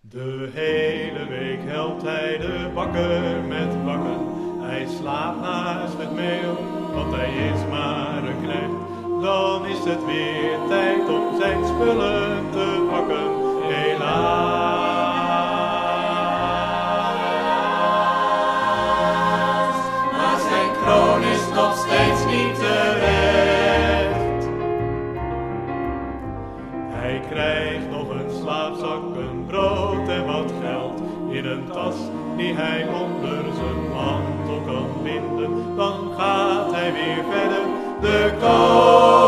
De hele week helpt hij de bakker met bakken. Hij slaapt naast het meel, want hij is maar een knecht. Dan is het weer tijd om zijn spullen te pakken, helaas. Maar zijn kroon is nog steeds niet terecht. Hij krijgt nog een slaapzak, een brood en wat geld in een tas die hij onder zijn mantel kan binden. Dan gaat hij weer verder de